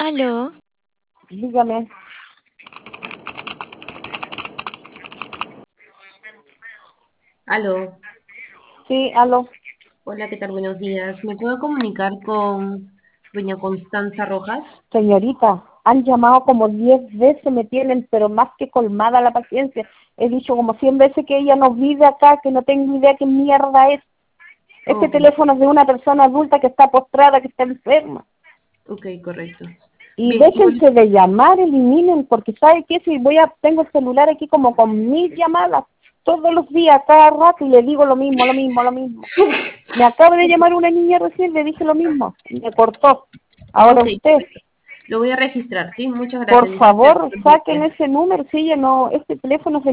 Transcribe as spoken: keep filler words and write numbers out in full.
Aló, Dígame. Aló, Sí, aló. hola, ¿qué tal? Buenos días. ¿Me puedo comunicar con doña Constanza Rojas? Señorita, han llamado como diez veces, me tienen, pero más que colmada la paciencia. He dicho como cien veces que ella no vive acá, que no tengo idea qué mierda es. Este Ok, teléfono es de una persona adulta que está postrada, que está enferma. ok, correcto. Y Bien, igual, déjense de llamar, eliminen, porque ¿sabe qué? Si voy a, tengo el celular aquí como con mil llamadas todos los días, cada rato, y le digo lo mismo, lo mismo, lo mismo. Me acaba de llamar una niña recién, le dije lo mismo, y me cortó. Ahora ok, usted, lo voy a registrar, ¿sí? Muchas por gracias. Disculpe favor, por la saquen molestia. ese número, si ella no, este teléfono es de